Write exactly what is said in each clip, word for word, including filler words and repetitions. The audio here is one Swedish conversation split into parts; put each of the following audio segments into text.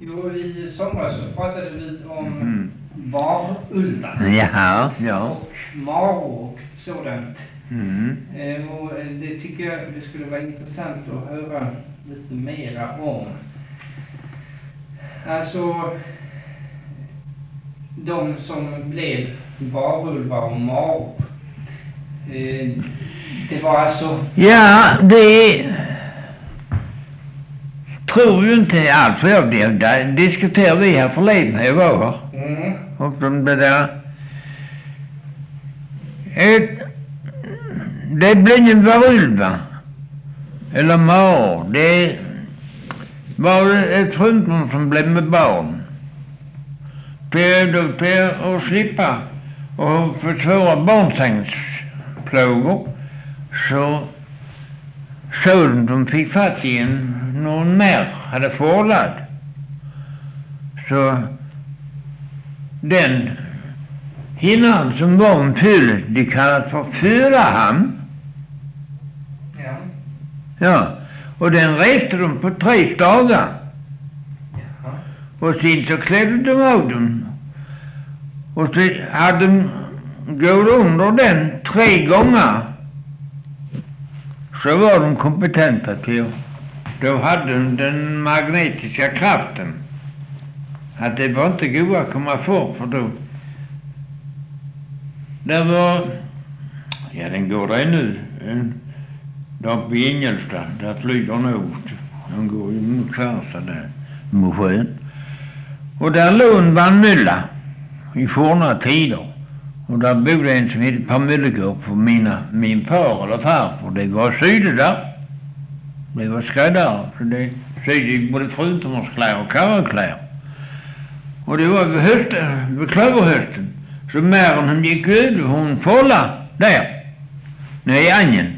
Jo, i somras så pratade vi om mm. varulvar. Jaha, ja. Och maror och sådant. Mm. Eh, och det tycker jag det skulle vara intressant att höra lite mera om. Alltså, de som blev varulvar och maror. Eh, det var alltså... Ja, det tror ju inte alls för jag det. Där diskuterar vi här förleden här var. Mm. Och de det där... Ett, det blir en varulva. Eller maror. Det var ett sjukdom som blev med barn. För, för att slippa och försvåra barnsängsplågor så såg de fick fatt i en någon mer hade förlad. Så den hinnan som var en fyll, de kallas för fyrahamn. Ja. Ja, och den reste de på tre dagar. Jaha. Och sen så klädde de av dem. Och så hade de gått under den tre gånger. Så var de kompetenta till. Då hade de den magnetiska kraften. Att det var inte goda att komma för, för då. Det var, ja den går där nu. Där på Ingelstad, där flyger något. Den går ju mot Kvärsta där, mot sjön. Och där låg en vandmylla i forna tider. Och där bodde en som hette Per Möllegård för mina, min far eller farfar. Det var syde där. Det var skräddare. Så det sydde både fruntommerskläder och karrakläder. Och det var vid hösten, vid klöverhösten. Så mären hon gick ut och hon fålla där. Nere i Angen.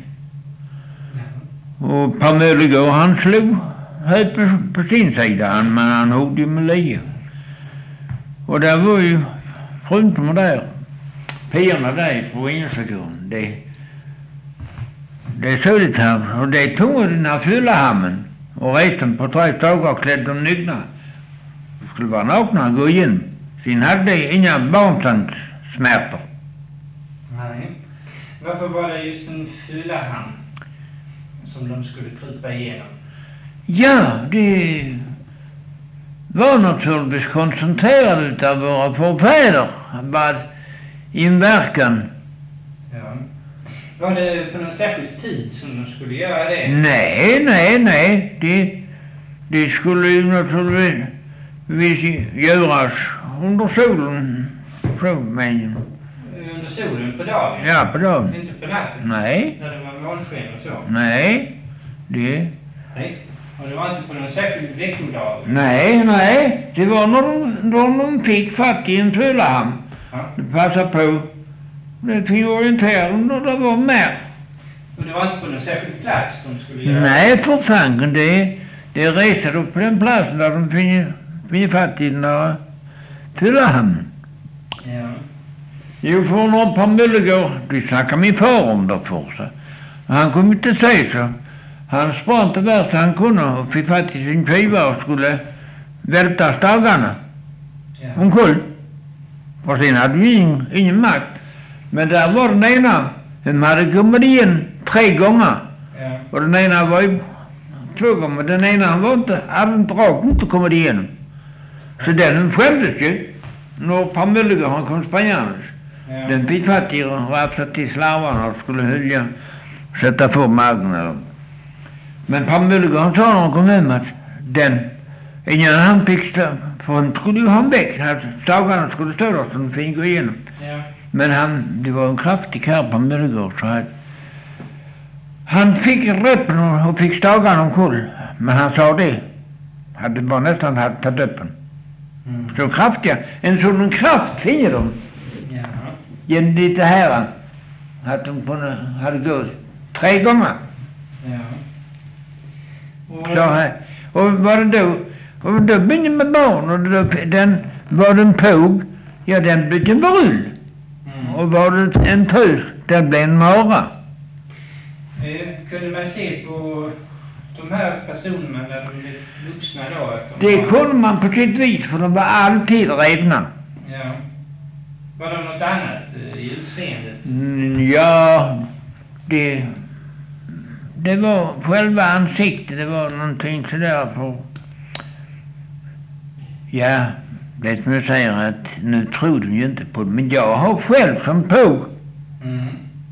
Och Per Möllegård han slog högt på, på sin sida. Han, men han hade ju med lia. Och där var ju fruntommer där. Piorna där på Ingelstadgården. Det, det såg det här. Och det tog den här fyllahammen. Och reste på tre dagar och klädde dem nykna. Det skulle vara nakna och gå in. Sen hade det inga barnsandsmärtor. Nej. Varför var det just en fyllahamn som de skulle krypa igenom? Ja, det var naturligtvis koncentrerat utav våra förfäder. Bara inverkan. Ja. Var det på någon särskild tid som de skulle göra det? Nej, nej, nej. Det, det skulle ju naturligtvis göras under solen. Men... Under solen på dagen? Ja, på dagen. Inte på natten? Nej. När det var månsken och så? Nej. Det... Nej. Och det var inte på någon särskild veckodag? Nej, nej. Det var när de, när de fick fatt i en fyllahamn. Ja. Det passade på. Det fick orientering och det var mer. Och det var inte på någon särskild plats de skulle göra? Nej, för fanken. Det, det reste upp på den platsen där de fick, fick fatt i den där fyllahamnen. Ja. Jo, för några Per Möllegård, de snackade min far om det för sig. Han kom inte säga så. Han sprang inte värst han kunde och fick fatt i sin skiva och skulle välta stagarna. Ja. Omkull. Och sen hade vi ingen, ingen makt. Men där var den ena, den hade kommit igen tre gånger. Ja. Och den ena var ju två gånger, den ena var inte, hade inte rakt inte kommit igen. Så den skämdes ju. När Per Möllegård han kom springandes. Ja. Den fick fatt i och rapsade till slavarna och skulle hölja, sätta för magen. Men Per Möllegård han sa när han kom hem att den, innan han fick stå, för han skulle ju ha en väck, att stagarna skulle stå där så de fick gå igenom. Ja. Men han, det var en kraftig karl Per Möllegård så att han fick röppen och fick stagarna omkull. Men han sa det, att det var nästan hade tagit öppen. Mm. Så kraftiga, en sådan kraft finner de. Ja. Genom lite här att de kunde, hade gått tre gånger. Ja. Och, Så här. Och var det då, och då började med barn och då, den var den påg, ja den blev en varull. Mm. Och var det en tös, den blev en mara. Eh, kunde man se på de här personerna när de blev vuxna då? Att de Det var, kunde man på sitt vis, för de var alltid revna. ja. Var det något annat eh, i utseendet? Mm, ja, det, det var själva ansiktet, det var någonting sådär på. Ja, det som jag säger att nu tror de ju inte på det, men jag har själv som på Mm.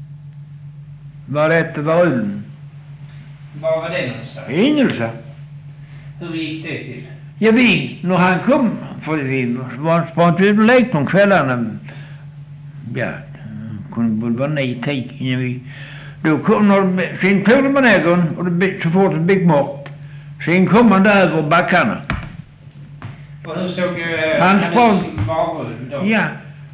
var detta var ullen. Var var det någonstans? Ingelse. Hur gick det till? Ja, vi, när han kom, för vi var sprang ut och lekte om kvällarna. Ja, kunde väl vara nio, tio innan vi. Då kom när sen tog de nägon och det så fort det gick mörkt. Sen kom man där över backarna. Och hur såg eh, Han hennes sprang- varulv då? Ja.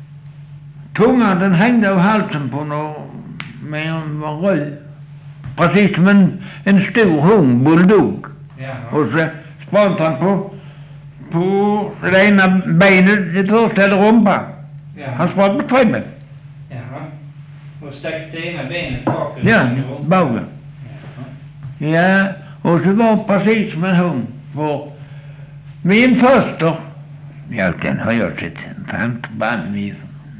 Tungan den hängde av halsen på någon med en var röd. Precis som en, en stor hung bulldog. Jaha. Och så sprang han på, på det ena benet, det första eller rumpa. Jaha. Han sprang på främmen. Jaha. Och stack det ena benet bak? Ja, Jaha. bagen. Ja, och så var precis som en hund. För min första, ja den har jag sett fan band med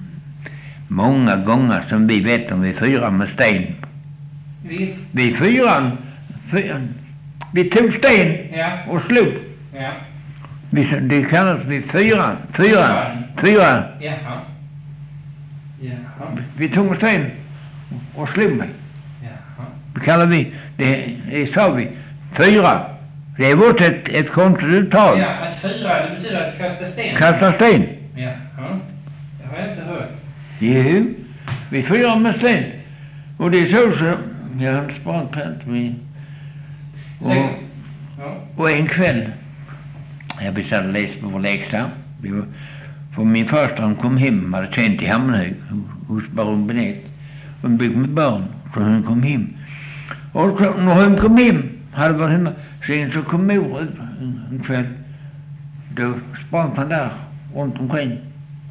många gånger som vi vet om vi fyrar med sten. Vi? Vi fyran, fyran vi tog sten Ja. och slog. Ja. Vi, det kallas vi fyran, fyran, fyran. Jaha. Jaha. Vi tog en sten och slog mig. Jaha. Det kallar vi, det, det sa vi, fyra. Det är vårt ett, ett konstigt uttal. Ja, att fyra, det betyder att kasta sten. Kasta sten. Jaha. Det har jag inte hört. Jo, vi fyrar med sten. Och det är så så, jag har sprang pant med. Och, Sen- Ja. och en kväll, jag besatt och läste på vår lägsta. Vi var, för min första han kom hem, hade känt i Hammenhög hos baron Benett. Hon byggde med barn, så hon kom hem. Och så, när hon kom hem, hade varit hemma, sen så kom mor ut en, en kväll. Då sprang han där runt omkring.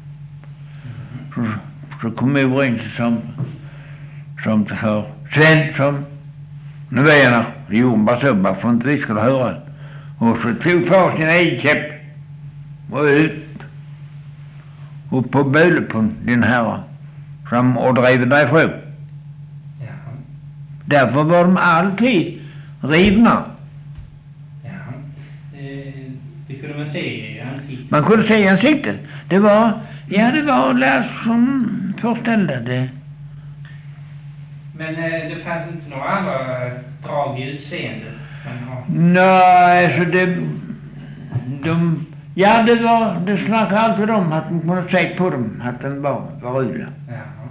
Så, så kom mor in som, som till för. Sen som, nu vet jag, det gjorde bara så, bara för att inte vi skulle höra. Och så tog far sin egen käpp och ut. Och på böle på den här som och drev därifrån. Jaha. Därför var de alltid rivna. Jaha. Eh, det kunde man se i ansiktet. Man kunde se i ansiktet. Det var, ja det var Lars som förställde det. Men eh, det fanns inte några andra drag i utseendet? Man har... Nej, så det, de, ja det var, det snackade alltid om att man kunde se på dem att den var varula. Jaha.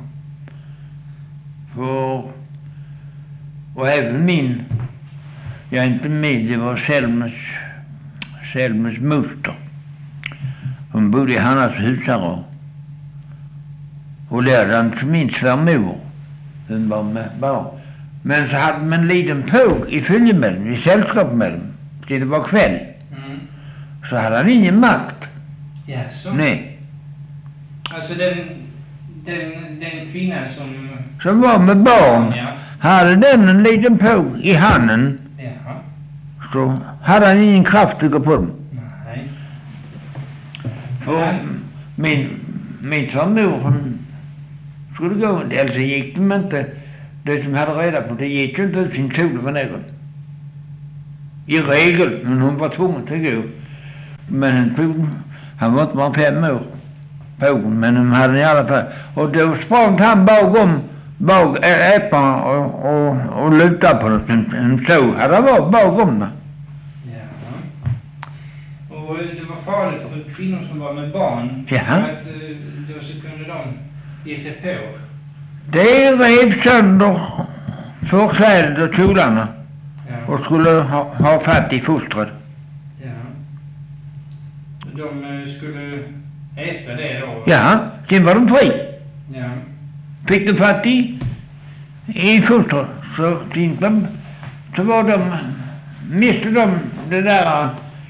För, och även min, jag är inte med, det var Selmes, Selmes moster. Hon bodde i Hannas husare och lärde han till min svärmor. Hon var med barn. Men så hade man en liten påg i följe med dem, i sällskap med dem. Det var kväll. Mm. Så hade han ingen makt. Jaså? Nej. Alltså den, den, den kvinnan som... Som var med barn. Ja. Hade den en liten påg i handen. Jaha. Så hade han ingen kraft att gå på dem. Nej. För min, min svärmor hon skulle gå, alltså gick de inte, det som hade reda på det gick ju inte ut sin sol över någon. I regel, men hon var tvungen att gå. Men han, tog, han var inte bara fem år på, men hon hade i alla fall. Och då sprang han bakom, bak äpparna och, och, och lutade på det. En, en så hade det varit bakom det. Jaha. Och det var farligt för kvinnor som var med barn. Jaha. För att eh, då så kunde de ge sig på. Det rev sönder förklädet och kjolarna Ja. och skulle ha, ha fatt i fostret. Ja. De eh, skulle äta det då? Ja, sen var de fri. Ja. Fick de fatt i, i fostret så tänkte de, så var de, miste de det där,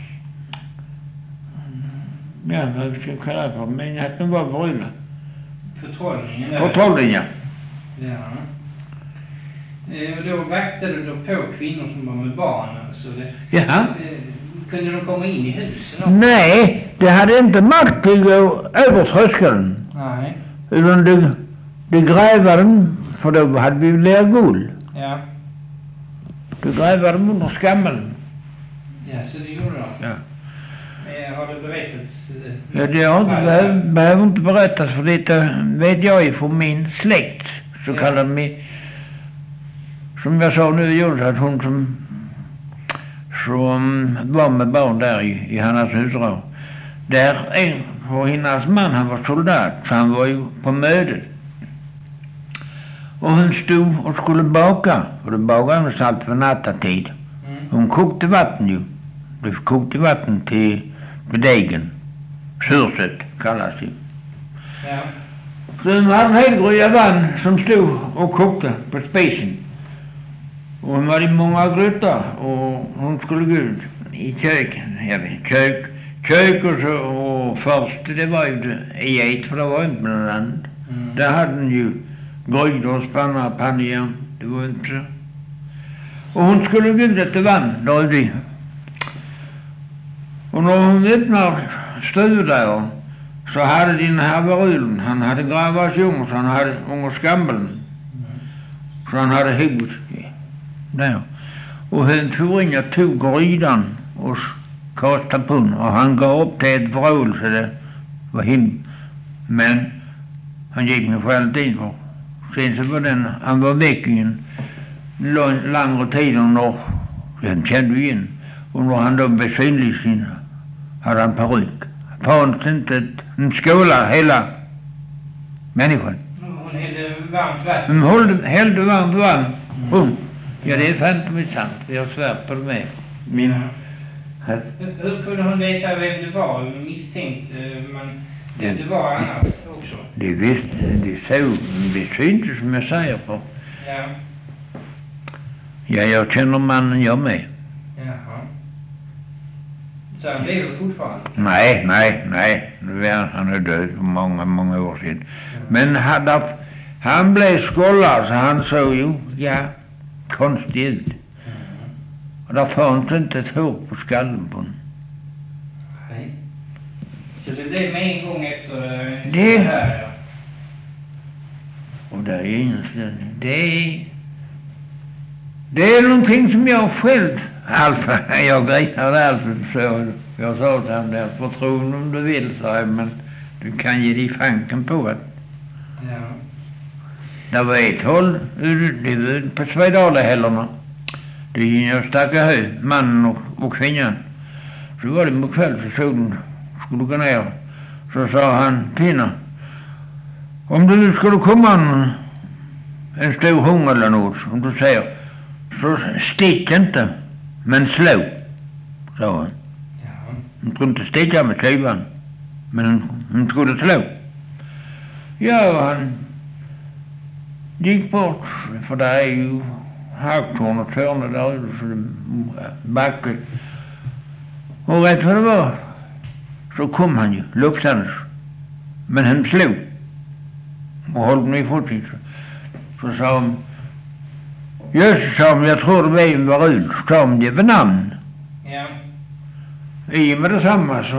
ja vad ska jag kalla det för, men att de var bruna. Förtrollningen där. Förtrollningar. Ja. Eh, och då vaktade du då på kvinnor som var med barn. Alltså det, Ja. eh, kunde de komma in i husen också? Nej, det hade inte makt att gå över tröskeln. Nej. Utan det, det grävade den, för då hade vi lergolv. Ja. Det grävade de under skammen. Ja, så det gjorde de. Ja. Men har det berättats? Eh, Ja, det har inte, behöver, behöver inte berättas, för det vet jag från min släkt, så Ja. kallar de, som jag sa nu, gjorde att hon som, som var med barn där i, i Hannas husrå. Där är, för hennes man, han var soldat, så han var ju på mötet. Och hon stod och skulle baka, och det bakade hon salt för nattatid. Mm. Hon kokte vatten ju. Det kokte vatten till, till degen. Sursött kallas det. Ja. Så hon hade en hel gryta vatten som stod och kokte på spisen. Och hon var i många grytor, och hon skulle gå ut i kök, jag vet, kök, kök och så, och först det var ju i ett, för det var inte någon annan. Mm. Där hade hon ju grytor och spannar och pannjärn, det var inte så. Och hon skulle gå ut efter vatten där ute. Och när hon öppnade stuvdörren så hade din haverulen, han hade gravats ung, så han hade under skambeln. Mm. Så han hade hus där. Och han tog in och tog grydan och kastade på den, och han gav upp till ett vrål, så det var him. Men han gick med själv in för. Sen så var den, han var väck i en lång, längre tid, och när, den kände vi in. Och när han då blev synlig sin, hade han peruk. Fanns inte ett, en skola hela människan. Hon hällde varmt vatten. Hon hällde, hällde varmt vatten. Mm. Ja, det är fan inte sant. Jag har svärt på det med. Min, Ja. här, Hur, hur kunde hon veta vem det var? Misstänkt eh, man, vem Det- det var annars också? det visste, det såg, det syntes som jag säger på. Ja. Ja, jag känner mannen jag med. Jaha. Så han lever fortfarande? Nej, nej, nej. Nu är han är död för många, många år sedan. Men han, han blev skållad, så han såg ju, ja, konstigt ut. Mm. Och där fanns inte ett hår på skallen på honom. Nej. Så det blev med en gång efter eh, Det- här, ja. Och det är ingen ställning. Det är, det är någonting som jag själv, Alf, jag grejade Alf, så jag sa till honom där, förtroende om du vill, sa jag, men du kan ge dig fanken på att Ja. det var ett håll, det var på Svedalahällarna. Det gick jag stacka hö, mannen och, och kvinnan. Så var det på kväll, så solen skulle gå ner. Så sa han, Tina, om det nu skulle komma en, en stor hunger eller något, som du säger, så stick inte, men slå, sa han. Ja. Hon skulle inte sticka med klyvan, men hon, hon skulle slå. Ja, och han gick bort, för det är ju hacktorn och törne där ute, så det backe. Och rätt vad det var, så kom han ju, luftandes. Men han slog. Och höll mig i foten. Så sa han, just sa han, jag tror det var en varul. Så sa han, det var namn. Ja. I och med detsamma så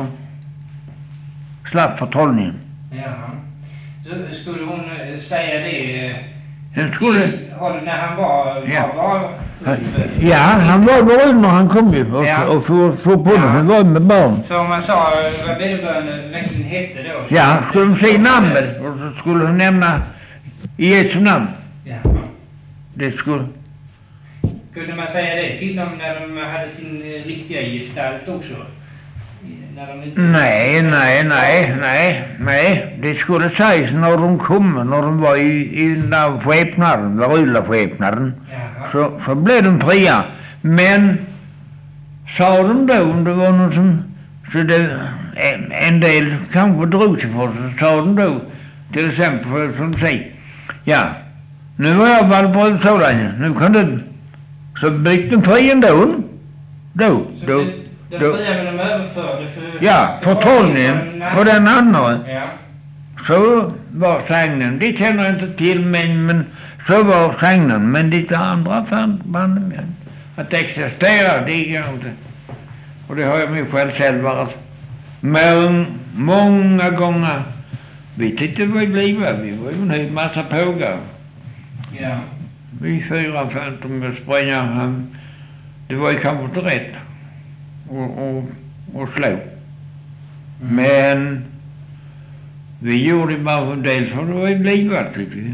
slapp förtrollningen. Jaha. Så skulle hon eh, säga det eh, Sen skulle, till honom när han var, Ja. var, var ja, han var varul när han kom ju och, Ja. och få, få på Ja. det. Han var med barn. Så om man sa eh, vad vederbörande verkligen hette då? så- Ja, skulle de säga namnet och så skulle de nämna i Jesu namn. Jaha. Det skulle, Kunde man säga det till dem när de hade sin eh, riktiga gestalt också? När de inte... nej, nej, nej, nej, nej. Det skulle sägas när de kom, när de var i, i den där skepnaden, varulaskepnaden. Jaha. Så, så blev de fria. Men sa de då, om det var någon som, så det, en, en del kanske drog sig för det, så sa de då, till exempel för, som säger, ja, nu var jag väl på utsolningen, nu kan du, så bytte de fri ändå. Då, Så då, det, det då, fria men de överförde för... ja, för förtrollningen på den andra. Ja. Så var sägnen, det känner jag inte till, men, men så var sängen, men de andra förbanden att existera, det går inte. Och det har jag mig själv själv varit med många gånger. Vi tyckte vad vi blev, vi var ju en hel massa pågar. Ja. Vi fyra följde med springa, han, det var ju kanske inte rätt och, och, och slå. Mm. Men vi gjorde bara en del för det var ju blivat, tycker vi.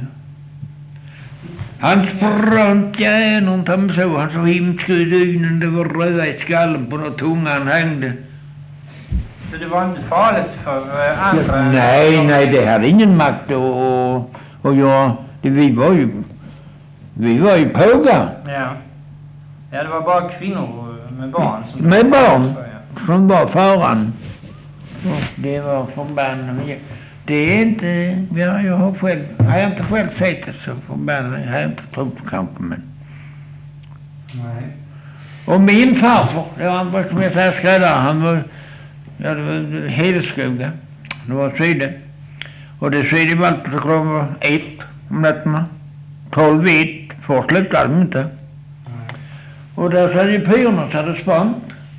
Han sprang gärna, han så, han så himsk i dynen, det var röda i skallen på något tungan hängde. Så det var inte farligt för andra? Ja, nej, nej, det hade ingen makt och, och, och jag, det, vi var ju, vi var ju pågar. Ja. Ja, det var bara kvinnor med barn som... Med barn, som var faran. Och det var förbannat. Det är inte, jag, jag har själv, jag har inte själv sett det så förbannat, jag har inte trott på kanske, men. Nej. Och min farfar, det var han som jag säger skräddare, han var, ja, det var Hedeskoga, det var syden. Och det syden var alltid klockan ett om nätterna, tolv ett, för slutade de inte. Nej. Och där satt ju pyrorna så hade spannt.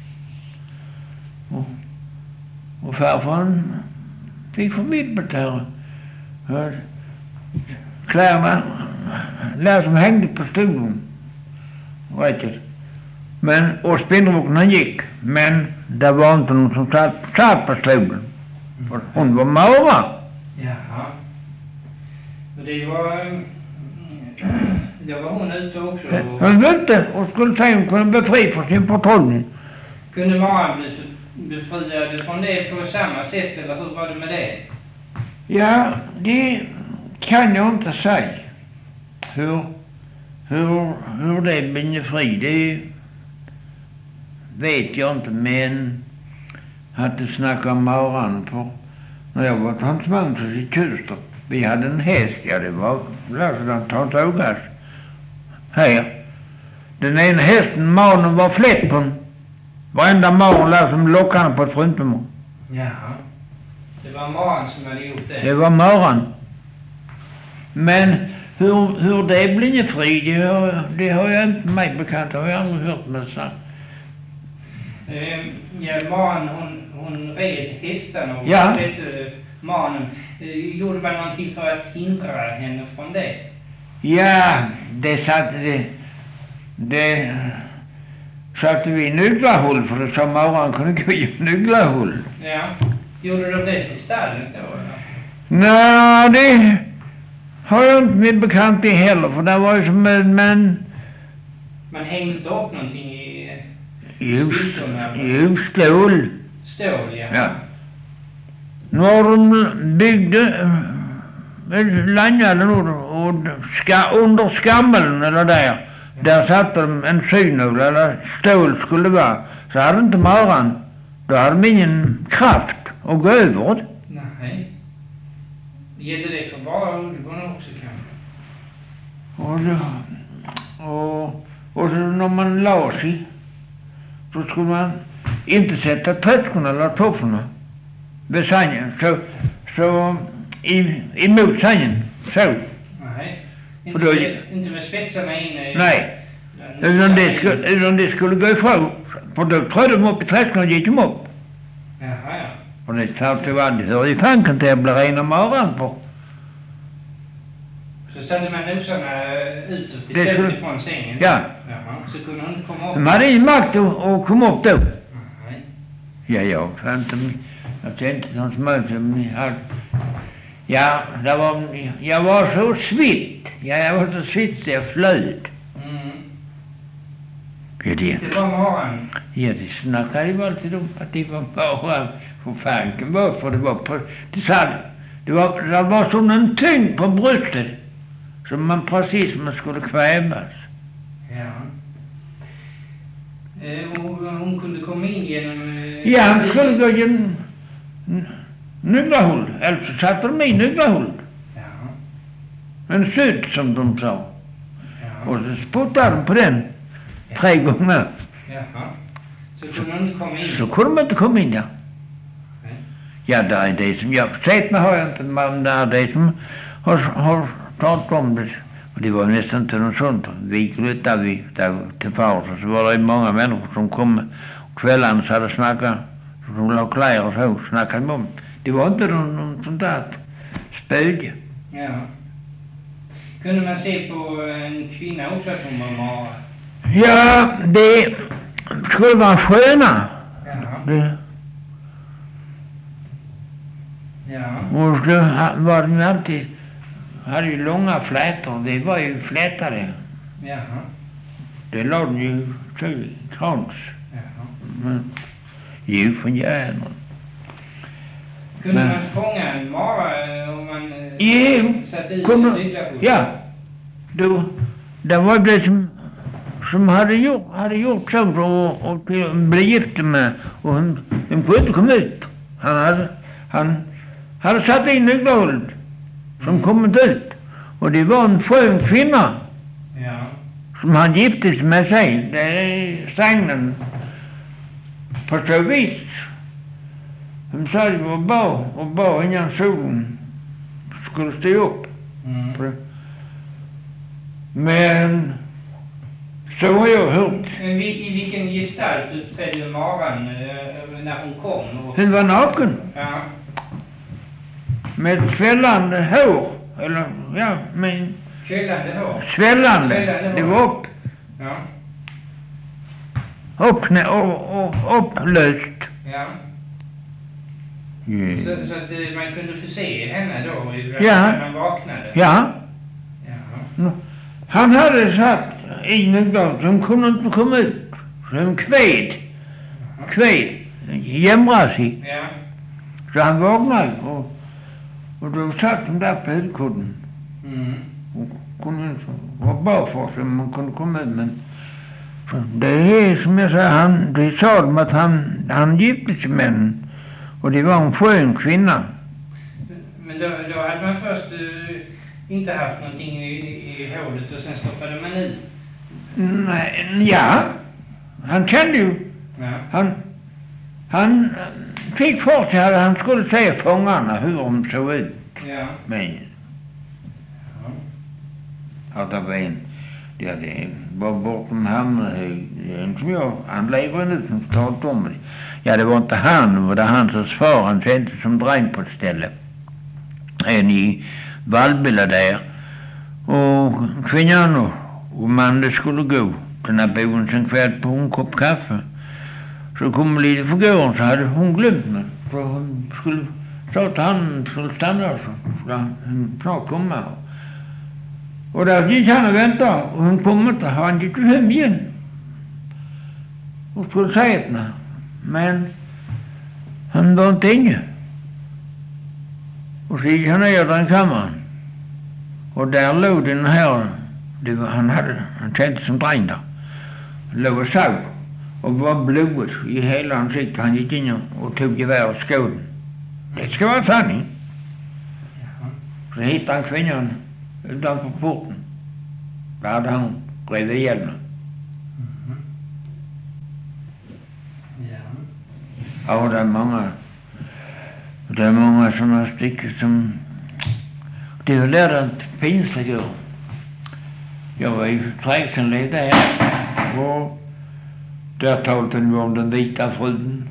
Och, och farfar fick förmitt här. Kläderna, där som hängde på stolen. Vet du. Men, och spindelboken han gick. Men det var inte någon som satt, satt på stolen. Mm. Hon var Mara. Jaha. Och det var... Det var hon ute också. Och... Hon var ute och skulle säga hon kunde befri för sin förtrollning. Kunde Mara bli befriad från det på samma sätt, eller hur var det med det? Ja, det kan jag inte säga. Hur, hur, hur det blir fri, det vet jag inte, men att det snackar om Maran på när jag var på hans Magnus i Kuster. Vi hade en häst, ja det var lösat att ta ågas. Här. Den ena hästen, manen var flätt på den. Varenda morgon lär som lockade på ett fruntimmer. Jaha. Det var Maran som hade gjort det? Det var Maran. Men hur, hur det blir fri, det har, det har jag inte mig bekant. Det har jag aldrig hört med så. Eh, ja, Maran hon, hon red hästarna och ja. vet du, Maran, eh, gjorde man någonting för att hindra henne från det? Ja, det satte det... det satte vi nygglahåll för det sa Maran kunde gå i nygglahåll. Ja. Gjorde de det till stallet då eller? Nej, det har jag inte med bekant det heller för det var ju som en men... Man hängde inte upp någonting i... Just, just stål. Stål, ja. Ja. När de byggde lanjade och ska, under skammeln eller där. Där satte de en synål eller stål skulle vara. Så hade inte Maran. Då hade de ingen kraft att gå över det. Nej. Gäller det för bara ulvarna också kanske? Och, det, och, och så när man la sig så skulle man inte sätta trädskorna eller tofforna vid sängen. Så, så i, emot sängen. Så. Nej. Inte, då, med, inte med spetsarna inne i... Nej. Utan det, skulle, utan det skulle gå ifrån. För då trädde de upp i trädskorna och gick de upp. Jaha, ja. Och det sa till vad det hör i fanken till att bli rena Maran på. Så ställde man nosarna utåt istället skulle... ifrån sängen? Ja. Jaha, så kunde hon inte komma upp? De hade ingen makt att, att komma upp då. Nej. Ja, jag fann inte... Jag tänkte någon smöt som hade... Ja, det var, jag var så svitt. Ja, jag var så svitt så jag flöd. Mm. Ja, det, det var Maran? Ja, det snackade ju alltid om att det var Maran. För fanken var, för det var på... Det, sa, det, var, det var som en tyngd på bröstet. Som man precis man skulle kvävas. Ja. Eh, och hon kunde komma in genom... Eh, ja, han skulle gå genom... Nygglahåll. Alltså satte de i nygglahåll. Ja. En syd som de sa. Ja. Och så spottade de på den. Ja. Tre gånger. Jaha. Så kunde de inte komma in? Så kunde de inte komma in, ja. Nej. Ja, det är det som jag... Sett mig har jag inte, men det är det som har, har tagit om det. Och det var nästan inte något sånt. Vi gick ut där vi, där till fars, och så var det många människor som kom kvällarna så hade snackat, som la kläder och så, snackade om. Det var inte någon, någon sånt där spöge. Ja. Kunde man se på en kvinna också att hon var mara? Ja, det skulle vara sköna. Ja. Det. Ja. Och så var den alltid, hade ju långa flätor, det var ju flätade. Jaha. Det låg den ju så i krans. Jaha. Men, ju från järn. Kunde Men- man fånga en mara om man eh, Jo, satte ut kunde- en rygglapp? Ja, då, det var det som, som hade gjort, hade gjort så och, och till- blev gift med, och hon, hon kunde inte komma ut. Han hade, han hade satt in nyckelhålet som kommit ut. Och det var en skön kvinna Ja. som han gifte sig med sig. Det är strängen på så vis. De sa det var bra och bra innan solen skulle stå upp. Mm. Men så har jag hört. Men vi, i vilken gestalt uppträdde maran eh, när hon kom? Och, Hon var naken ja. med svällande hår. Eller ja, men Kvällande hår? svällande. Svällande hår. Det var upp, Ja. upp och, och upplöst. Ja. Mm. Så, så att eh, man kunde få se henne då i- Ja. när man vaknade? Ja, Ja. han hade satt in en dag, de kunde inte komma ut. De kved, kved, jämrade sig. Ja. Så han vaknade och, och då satt de där på hudkudden. Mm. Och kunde inte vara bra för sig om man kunde komma ut. Men så det är som jag säger, han, det sa de att han, han gifte sig med henne. Och det var en skön kvinna. Men då, då hade man först eh, inte haft någonting i, i hålet och sen stoppade man i? Nej, ja, han kände ju, Ja. han, han fick för sig att han skulle se fångarna hur de såg ut. Ja. Men Ja. att det var en, det hade var bortom Hammarhög, en som jag, han lever nu som talade om det. Ja, det var inte han, det var det hans far, han kände som dräng på ett ställe. En i Vallbilla där. Och kvinnan och, och mannen skulle gå till den här boen sen kväll på en kopp kaffe. Så kom lite för gården så hade hon glömt mig. Så hon skulle, sa att han skulle stanna så skulle han snart komma. Och där gick han och väntade och hon kom inte, han gick hem igen. Och skulle säga till henne. Men han var inte inne. Och så gick han ner den kammaren. Och där låg den här, det var, han hade, han kände som dräng där. Låg och såg. Och var blodet i hela ansiktet. Han gick in och tog gevär och skåden. Det ska vara sanning. Jaha. Så hittade han kvinnan utanför porten. Där hade han redan ihjäl mig. Mhm. Ja. Ja, det är många. Det är många sådana stycken som... Det är väl där att pinsa går. Jag var i trädgården där. Och där talade vi om den vita fruden.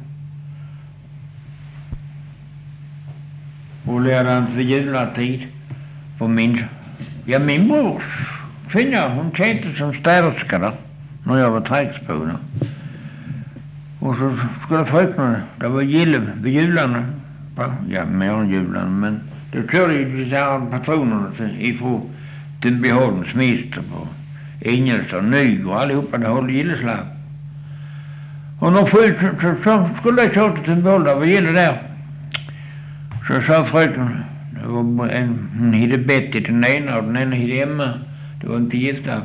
Och lärde han vid julatid. På min... Ja, min brors kvinna, hon kände som städerska där. När jag var trädgårdsbonare. Och så skulle fröknarna, det var gille vid jularna. Ja, mer än jularna, men då körde ju de här patronerna ifrån Tumbyholms mister på Ingelsson, Nyg och allihopa, det höll gilleslag. Och när förut så, så skulle jag köra till Tumbyholm, det var gille där. Så sa fröken, det var en, hon hade bett i den ena och den ena hade hemma. Det var inte gifta.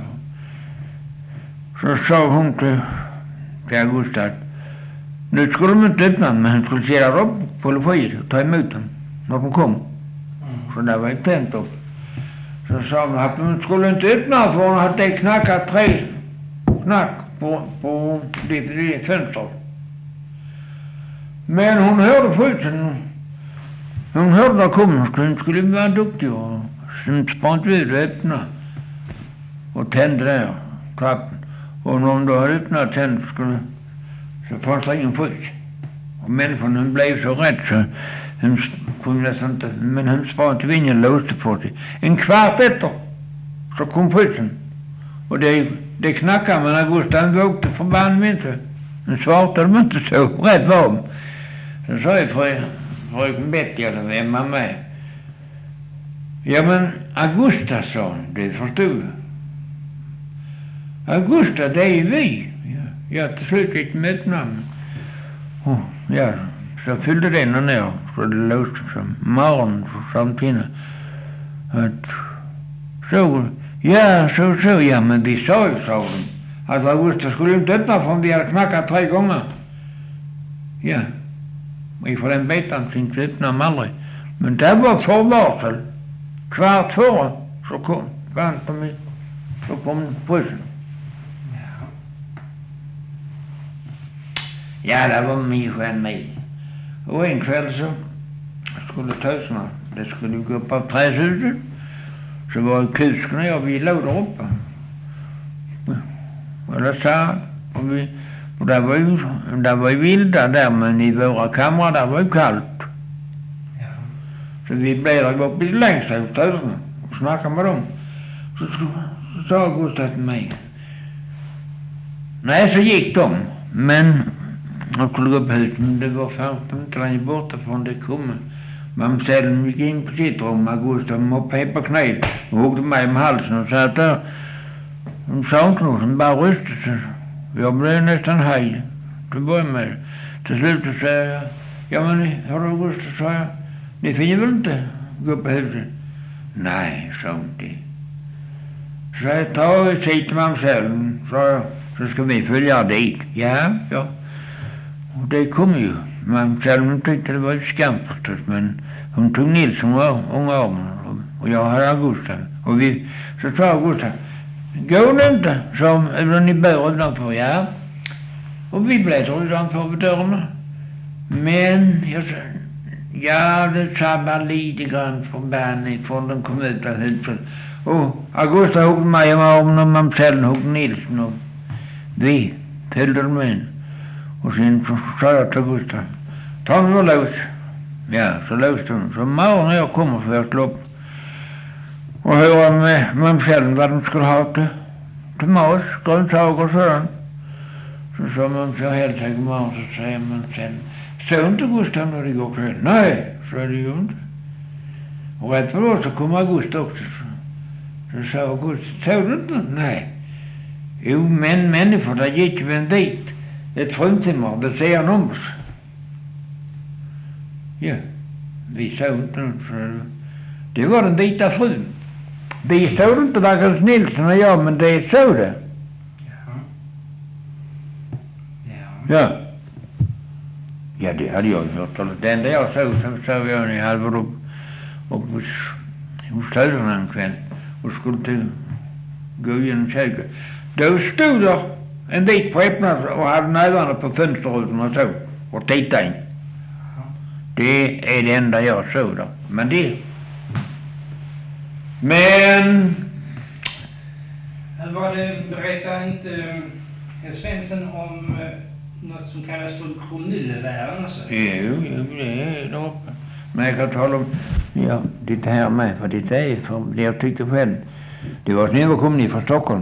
Så sa hon till, till Augusta att nu skulle de inte öppna den, men han skulle se där upp på logiet och ta emot den när de kom. Mm. Så där var ett tänt upp. Så sa hon att de skulle inte öppna för hon hade knackat tre knack på, på det, det fönstret. Men hon hörde skjuten. Hon hörde där kom, hon skulle vara duktig och sen sprang ut och öppna. och tände där trappen. Och om de då hade öppnat tänd skulle så fanns det ingen skjuts. Och människorna blev så rädd så de kunde nästan inte, men de sprang till vingen och låste på sig. En kvart efter så kom skjutsen. Och det, det knackade men Augusta han vågte förband mig inte. Den svartade de inte så rädd var de. Så sa jag för fröken Betty eller vem var med. Ja men Augusta sa han, det förstod. Augusta det är vi. Ja, jag till slut gick med ett namn. Oh, ja, så fyllde den och ner så det låste som morgon samtidigt. Att så, ja så så, ja men vi sa ju sa de. Att Augusta skulle inte öppna för vi hade knackat tre gånger. Ja. Och ifrån den betan finns öppna de aldrig. Men det var förvarsel. Kvart före så kom vant de mig. Så kom bussen. Ja. Ja, det var min skön mig. Och en kväll så skulle tösarna, det skulle gå upp av träshuset. Så var kusken och jag, vi låg där uppe. Eller så. Och vi, och det var ju, det var ju vilda där, men i våra kamrar där var ju kallt. Ja. Så vi blev där uppe i längsta hos tösarna och snackade med dem. Så, så, så sa Gustav till mig. Nej, så gick de. Men jag skulle gå upp hit, men det var fast inte längre borta från det kummen. Mamsellen gick in på sitt rum, Augusta moppade på knät och huggde mig med halsen och satt där. De sa inte något, de bara röstade sig. Jag blev nästan hej. Till början med. Till slut så sa jag, ja men hör du Augusta, sa jag, ni finner väl inte gå upp på huset? Nej, sa hon det. Så jag tar ett hit till mamsellen, sa jag, så ska vi följa dit. Ja, ja. Och det kom ju. Mamsellen tyckte det var ett skam förstås, men hon tog Nilsson och unga armen och jag hade Augusta. Och vi, så sa Augusta, går det inte? Som, eller ni bör utanför, ja. Och vi blev utanför vid dörrarna. Men jag sa, ja det sabbar lite grann från barnen från den kom ut av huset. Och Augusta hugg mig om armen och mamsellen hugg Nilsson och vi följde dem in. Och sen så sa jag till Augusta, ta mig och lås. Ja, så låste hon. Så morgon när jag kommer för att slå upp och höra med mamsellen vad de skulle ha till, till mas, grönsaker och sådant. Så sa man så helt enkelt morgon så säger man sen, så inte Gustav när det går kväll? Nej, så är det ju inte. Och rätt för då så kom Augusta också. Så, så sa Augusta, såg du inte? Nej. Jo, men människor där gick vi en dit. Ett fruntimmer, det ser han om oss. Ja, vi såg inte något. Det var den vita frun. Vi såg inte varken Nilsson och jag, men det såg det. Ja. Ja. Ja, det hade jag gjort. Det enda jag såg, så såg jag i halvår upp, upp hos, hos töserna en kväll och skulle till gå genom köket. Då stod där en bit på öppnat och hade nävarna på fönsterrutan och så och tittade in. Det är det enda jag såg då. Men det... Men... Var det, berättar inte herr Svensson om uh, något som kallas för kromyllevären alltså? Jo, jo, det är det uppe. Men jag kan tala om... Ja, det här med, för det är för det jag tycker själv. Det var när jag kom ner från Stockholm.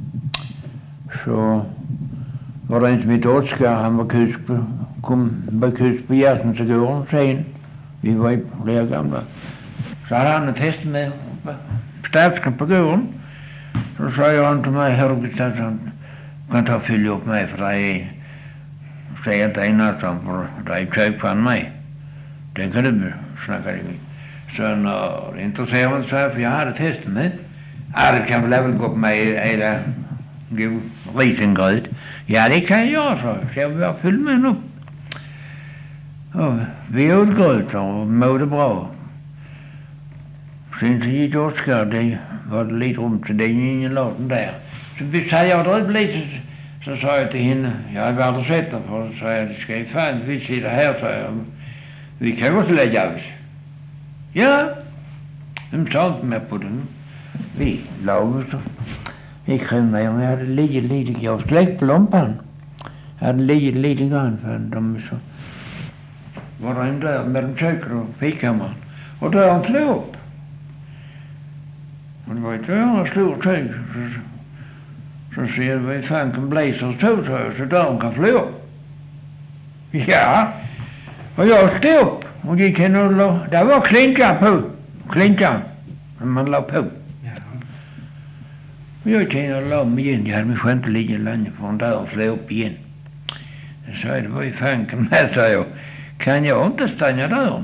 Så var det en som hette Oskar, han var kus på, kom på kus på Gärtensegården sen. Vi var ju flera gamla. Så hade han en fest med städskan på gården. Så sa jag till mig, hör du han kan ta och fylla upp mig för det är, säger inte en natt för det är köp från mig. Den kan du snacka dig. Så när det intresserade mig så här, för jag hade fest med. Ja, det kan väl även gå på mig eller god risengröt. Ja, det kan jag göra, så. Så jag var full med nu. Och vi åt gröt och mådde bra. Sen så gick Oskar, det var det lite runt, så det är ju ingen låten där. Så vi sa jag dröjde lite, så, så sa jag till henne, jag har aldrig sett den för, så sa jag, det ska ju fan, vi sitter här, så jag, vi kan också lägga oss. Ja, de sa inte mer på den. Vi la oss. i Kronoberg. Jag hade ligget lite, jag släckte på lampan. Jag hade ligget lite grann för de så var det en dörr mellan köket och fikkammaren. Och dörren slog upp. Och det var ett öra stort tryck. Så, så ser vi vad fanken blazer stod så, så dörren kan fly upp. Ja. Och jag stod upp och gick in och låg. Det var klinkar på. Klinkar. Som man låg på. Ja. Och jag gick in och låg mig igen. Jag hade mig skönt ligga länge för en dörren flög upp igen. Jag sa, det var ju fanken med, sa jag. Kan jag inte stänga dörren?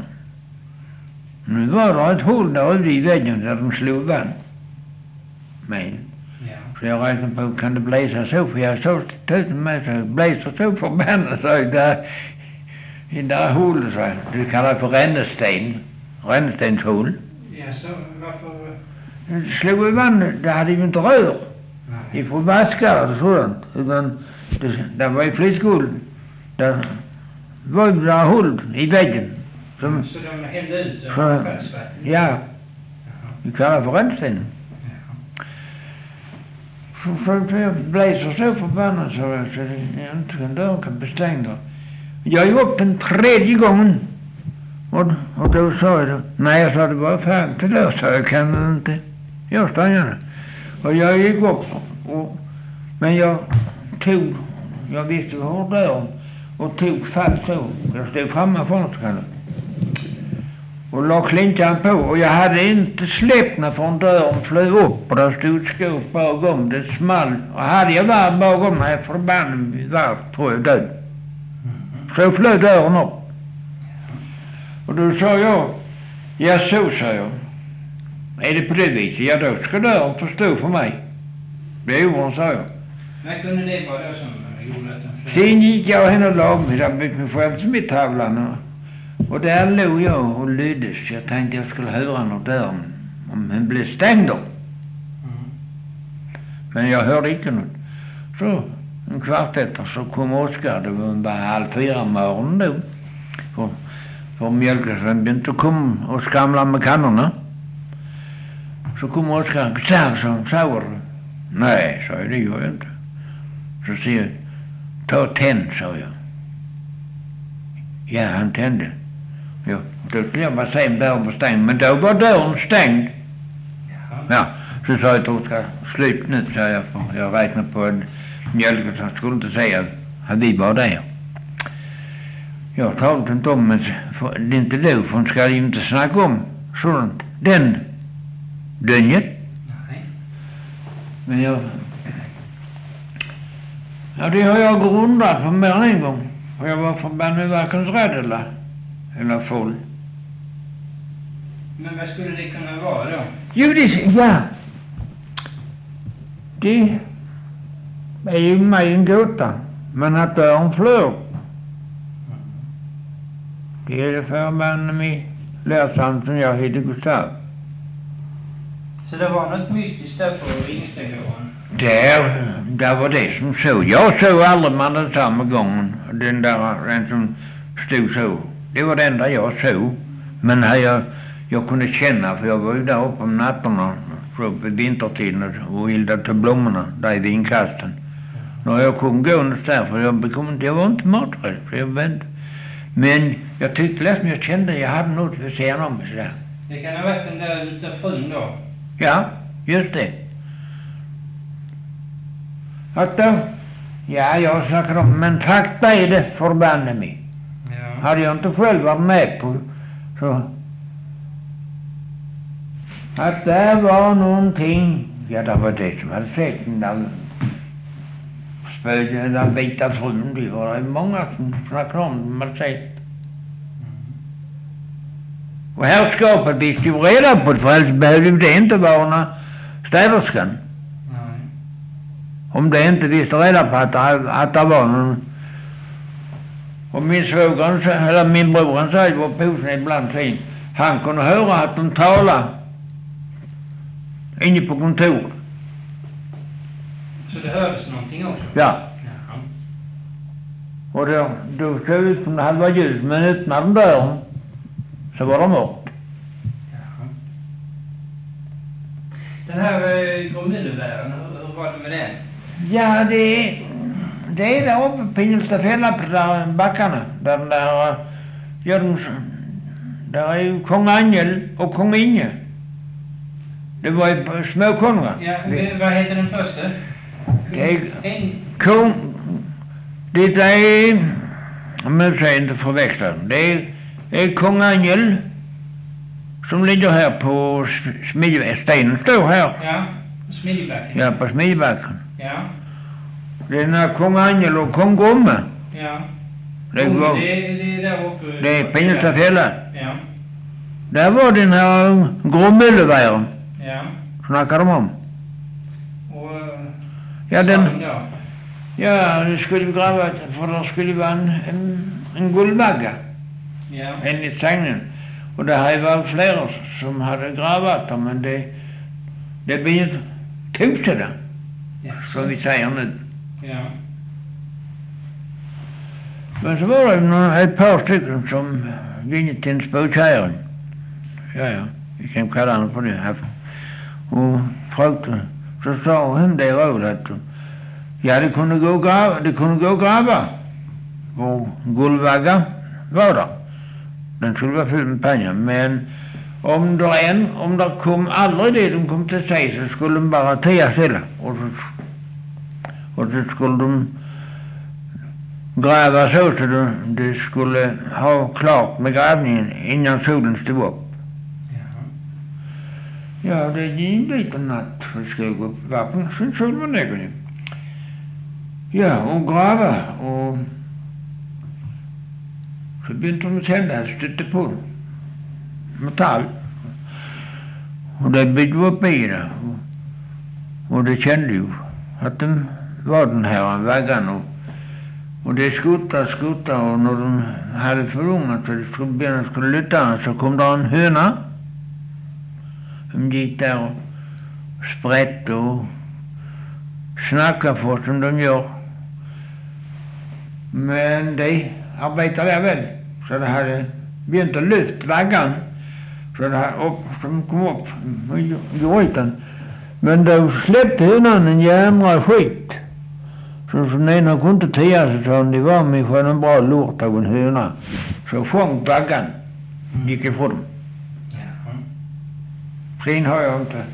Nu var det ett hål där ute i väggen där de slog vann. Men. Ja. Så jag räknade på, kan det bläsa så? För jag såg tusen med så bläser så förbannat, sa jag. Där, i det där hålet, sa jag. Det kallas för rännesten. Rännestenshål. Ja, så varför? Det slog i vann, det hade ju inte rör. Nej. Ifrån vaskar och sådant. Utan det, det var ju fliskhål. Där var ju där hål i väggen. Som, Så de hällde ut så, färskvatten? ja. Jaha. Vi kallar för rännesten. Jaha. Så, så, så jag bläser så förbannat, så jag, så jag inte kan dörren kan bestänga. Jag gick upp den tredje gången. Och, och då sa jag, nej, jag sa det var fan till då, så jag kan inte. Jag stannade. Och jag gick upp, och, men jag tog, jag visste hur dörren, och tog fatt så. Jag stod framme fönstret och la klinkan på, och jag hade inte släppt när från dörren flög upp, och där stod skåp bakom, det small. Och hade jag varit bakom mig förbannad var, tror jag, död. Så flög dörren upp. Och då sa jag, ja så, sa jag. Är det på det viset? Ja, då ska dörren förstå för mig. Det gjorde hon, sa jag. Vad kunde det vara då som gjorde att de flög? Sen gick jag hen och lag mig, där byggde mig själv som i tavlan. Och, och där låg jag och lyddes. Jag tänkte jag skulle höra något dörren, om den blev stängd då. Mm. Men jag hörde inte något. Så en kvart efter så kom Oskar, det var bara halv fyra morgon då. För, för mjölkaren började att komma och skramla med kannorna. Så kom Oskar, Gustav, sa han, sa du? Nej, sa jag, det gör jag inte. Så säger jag, ta tänd, sa jag. Ja, han tände. Ja, då skulle jag bara säga om dörren var stängd, men då var dörren stängd. Jaha. Ja, så sa jag till Oskar, slut nu, sa jag, för jag räknade på en mjölkare som skulle inte säga att vi var där. Jag talade inte om, men för, det är inte då, för hon ska inte snacka om sådant. Den dönjet. Nej. Men jag... Ja, det har jag grundat på mer än en gång. Och jag var förbannad varken rädd eller, eller full. Men vad skulle det kunna vara då? Jo, det... Ja. Det är ju mig en gåta. Men att dörren flög. Det är det förbannade mig lärsamt som jag heter Gustav. Så det var något mystiskt där på Ingstagården? Där, där var det som så. Jag såg aldrig man den samma gången. Den där, den som stod så. Det var det enda jag såg. Men här jag, jag kunde känna, för jag var ju där uppe om nätterna, uppe i vintertiden och gillade till blommorna där i vinkasten. När jag kom gående där, för jag, kom, jag var inte maträdd, för jag vänt. Men jag tyckte lätt, jag kände jag hade något för sidan om mig sådär. Det kan ha varit den där lite frun då? Ja, just det. Att då, ja, jag snackade om, men fakta är det förbannade mig. Ja. Hade jag inte själv varit med på, så att det var någonting, ja, det var det som hade sett den där spöken, den vita frun, det var det många som snackade om, de hade sett. Och herrskapet visste ju reda på det, för helst behövde det inte vara någon städerskan. Nej. Om det inte visste reda på att, att det var någon. Och min svåger, eller min bror, han sa ju på posen ibland sin, han kunde höra att de talade inne på kontoret. Så det hördes någonting också? Ja. Jaha. Och då, då såg det ut som det hade varit ljus, men öppnade de dörren så var de mörkt. Jaha. Den här eh, gromullevären, hur, hur var det med det? Ja, det, det är där uppe på Ingelstafälla på där backarna. Där, där, ja, de, där är ju kung Angel och kung Inge. Det var ju småkungar. Ja, vad heter den första? Det är kung... Det är... Om jag säger inte förväxla. Det är, är kung Angel som ligger här på Smidjebacken. Stenen står här. Ja, Smidjebacken. Ja, på Smidjebacken. Ja. Det är den här kung Angel och kung Gomme. Ja. Det, Oh, var, det, det är där uppe. det är på Ingelstafälla. Ja. Där var den här Gromöllevären. Ja. Snackar de om. Och... Ja, den... Sa de då? Ja, det skulle gräva, för det skulle vara en, en, en guldvagga. Ja. Enligt sägnen. Och det har ju varit flera som hade grävat dem, men det, det blir inte tusen där, Ja. som vi säger nu. Ja. Men så var det några, ett par stycken som gick till en spåkärring. Ja, ja, vi kan kalla henne på det här. Och frågade, så sa hon det rådet att ja, det kunde gå grava, det kunde gå grava. Och guldvagga var där. Den skulle vara full med pengar, men om det en, om det kom aldrig det de kom till sig, så skulle de bara tia stilla. Och så, och så skulle de gräva så att de, de skulle ha klart med grävningen innan solen stod upp. Ja. Ja, det gick dit en natt, för det skulle gå upp vapen, sen solen var ner. Ja, och gräva, och så började de tända, stötte på metall. Och det byggde upp i det. Och, och det kände ju att det var den här väggen. Och, och det skuttade, skuttade, och när de hade förungat så det skulle, benen skulle lytta, så kom där en höna. De gick där och sprätte och snackade för som de gör. Men de arbetade där väl, så det hade begynt att lyfta väggen, så det hade upp, som kom upp i grytan. Men då släppte hönan en jämra skit. Så som den ena kunde inte tia sig, så det var med för en bra lort av en höna. Så sjönk väggen, gick ifrån dem. Ja. Sen har jag inte.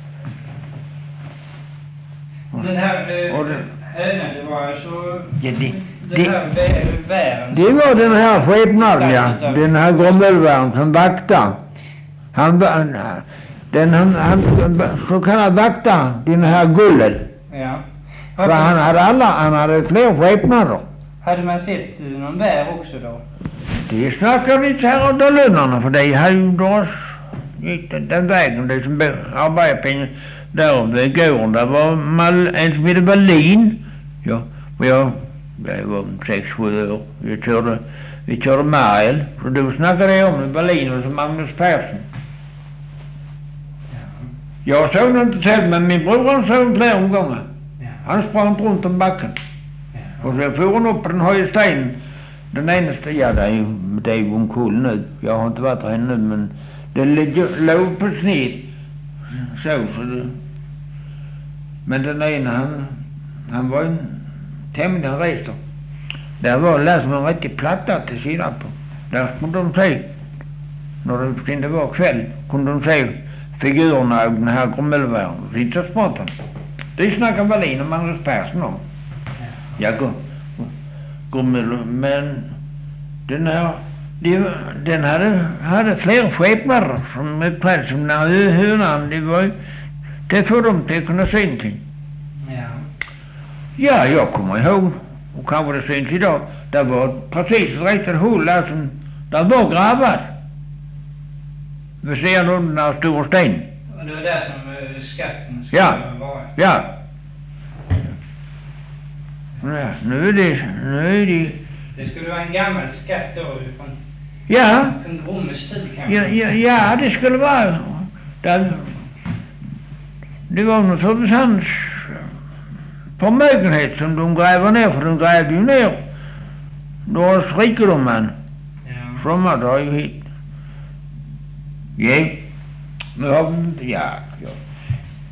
Den här eh, Och det- hönan, det var alltså... Ja, det, Den det, här vä- vären. det var den här skepnaden, ja. Den här gromölvären som vaktar. Han, va- den, han, han så kallad vaktar, den här gullen. Ja. För han hade alla, han hade fler skepnader. Hade man sett eh, någon vär också då? Det snackar vi inte här om de lönerna, för de har ju dras gick den, den vägen, de som arbetade på där vid gården, där var mal, en som hette Berlin. Ja, och jag, jag var sex, sju år. Vi körde, vi körde mile, så då snackade jag om Berlin och så Magnus Persson. Jag såg det inte själv, men min bror han såg flera omgångar. Ja. Han sprang runt om backen. Ja. Och så får han upp på den höga stenen. Den enaste, ja det är ju, det är ju en kull nu. Jag har inte varit här ännu, men det ligger, låg på sned. Så, så det. Men den ena, han, han var en tämligen rester. Där var det som en riktig platta till sidan på. Där kunde de se, när det kunde vara kväll, kunde de se figurerna av den här gromölvären. Sitta spontan. Det snackar Berlin och Magnus Persson om. Ja, Grummel, men den här, de, den hade, hade fler skepnader som uppträdde som den här hönan. Det var ju, det får de till att kunna se någonting. Ja. Ja, jag kommer ihåg, och kanske det syns idag, det var precis ett riktigt hål där som, där var gravat. Vi ser nu den här stora stenen. Och det var där som eh, skatten skulle Ja. vara. Ja. Ja, nu är det, nu är det, Det skulle vara en gammal skatt då från, ja. från Grommes tid kanske. Ja, ja, ja, det skulle vara. Det, det var naturligtvis hans förmögenhet som de gräver ner, för de grävde ju ner deras rikedomen. Ja. Sommar drar ju hit. Ja, nu har vi inte, ja, ja.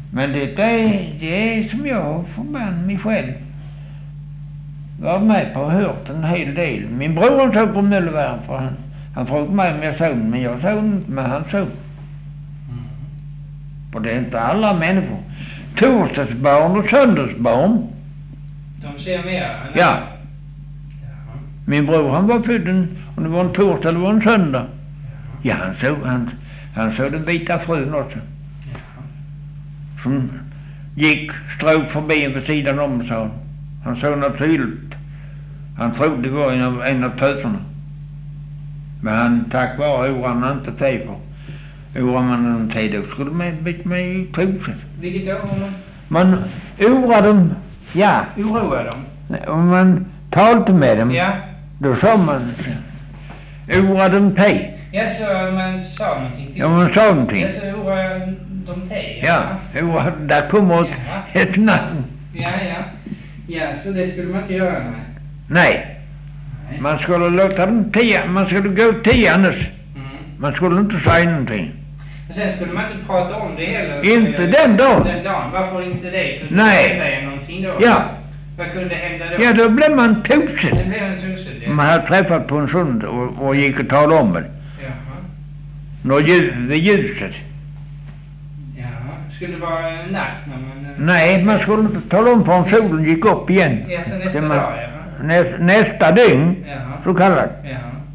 Men det är, det är som jag förband mig själv. Var med på och hört en hel del. Min bror såg på Möllevärn för han, han frågade mig om jag såg, men jag såg inte, men han såg. Mm. För det är inte alla människor. Torsdagsbarn och söndagsbarn. De ser mer? Eller? Ja. Jaha. Min bror han var född en, om det var en torsdag eller var en söndag. Jaha. Ja, han såg, han, han såg den vita frun också. Jaha. Som gick, strök förbi vid sidan om, sa han. Han såg något tydligt. Han trodde det var en av, en av töserna. Men han, tack vare oran han inte tid på. Orar man en tid, då skulle man byta med i troset. Vilket år man? Man orar dem, ja. Oroar dem? Om man talade med dem, Ja. då sa man orar dem tid. Ja, så man sa någonting till Ja, man sa någonting. Ja, så oroar de dig? Ja, orar, där kommer ett, Ja. ett namn. Ja, ja. Ja, så det skulle man inte göra, nej. Nej, Nej. man skulle låta dem tia, man skulle gå tiandes. Mm. Man skulle inte säga någonting. Och sen skulle man inte prata om det heller. Inte den dagen. Den dagen. Varför inte det? Kunde Nej. det hända någonting då? Ja. Vad kunde hända då? Ja, då blev man Det tosig. blev en tusen, ja. Man hade träffat på en sund och, och gick och talade om det. Jaha. Nå, ljus, vid ljuset. Jaha. Skulle det vara natt när man... eh, Nej, man skulle inte tala om förrän solen gick upp igen. Ja, så nästa Det man- dag, jaha. Näs, nästa dygn, Jaha. så kallat. Jaha.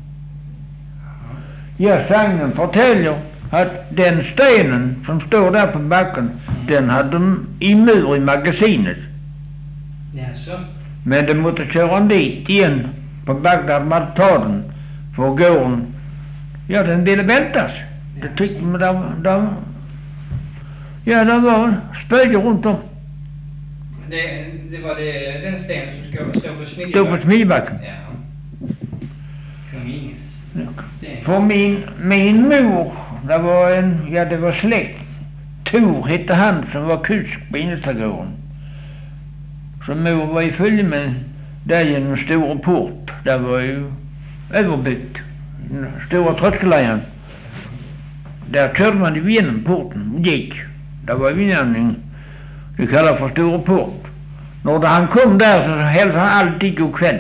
Ja, sangen förtäljer att den stenen som står där på backen, den hade de i mur i magasinet. Jaså? Men de måste köra en dit igen på Bagdad med ta den. För gården, ja, den ville vältas. Det tyckte man där, där, ja, det var spöjor runt om. Det, det var det, den sten som ska stå på smidjan? Stod på smidbacken. Ja. Kung Inges sten. För min, min mor, det var en, ja det var släkt. Tor hette han som var kusk på Innestagården. Så mor var i följe med där genom stora port. Där var ju överbyggt. Den stora tröskellejan. Där körde man ju genom porten och gick. Där var ju innan det kallas för stora port. När han kom där så hälsade han alltid god kväll.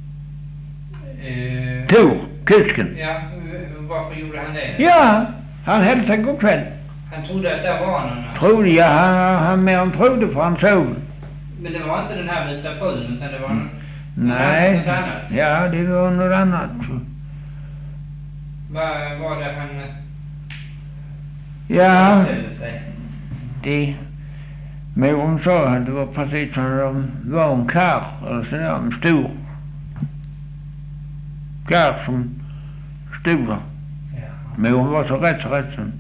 Eh, Tor, kusken. ja, eh, varför gjorde han det? Ja, han hälsade god kväll. Han trodde att där var någon. Trodde jag, han, han mer än trodde för han såg. Men det var inte den här vita frun, utan det var någon, Nej, något annat. ja det var något annat. Vad var det han Ja, ställde sig? det, men hon sa att det var precis som de var en karl, eller sådär, en stor karl som stod där. Ja. Men hon var så rätt så rätt som.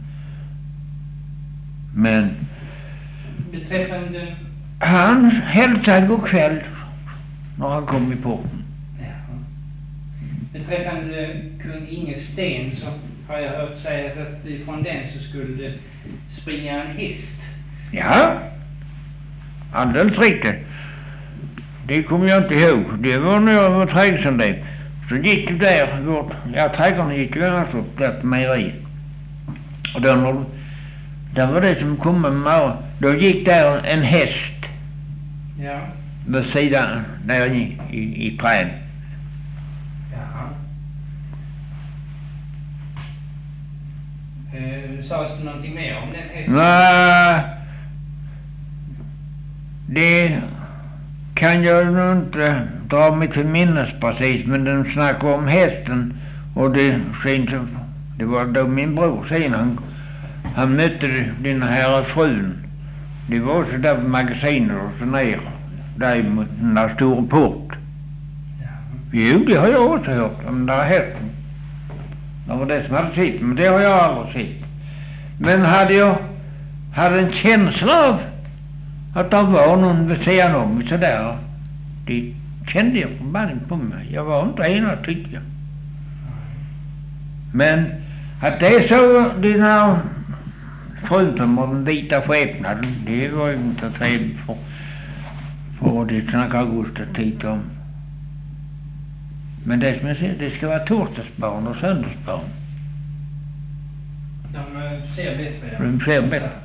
Men Beträffande... han hälsade god kväll när han kom i porten. Ja. Beträffande kung Inges sten så har jag hört sägas att ifrån den så skulle det springa en häst. Ja, alldeles riktigt. Det kommer jag inte ihåg. Det var när jag var trädgårdsandel. Så gick det där, vårt, ja trädgården gick ju annars upp där på mejeriet. Och då när, där var det som kom med morgon. Då gick där en häst Ja. vid sidan där i, i, i träd. Jaha. Eh, sades det någonting mer om den hästen? Nej, det kan jag nog inte dra mig till minnes precis, men de snackade om hästen och det sen så, det var då min bror sen han, han mötte den här frun. Det var också där på magasinet och så ner där mot den där stora port. Ja. Jo, det har jag också hört om den där hästen. Det var det som hade sett, men det har jag aldrig sett. Men hade jag hade en känsla av att det var någon vid sidan om mig sådär. Det kände jag på bandet på mig. Jag var inte ena tyckte jag. Men att det är så den här förutom den vita skepnaden, det var ju inte trevligt för, för det snackar Augusta tid om. Men det som jag säger, det ska vara torsdagsbarn och söndagsbarn. De eh, ser bättre. De ser bättre.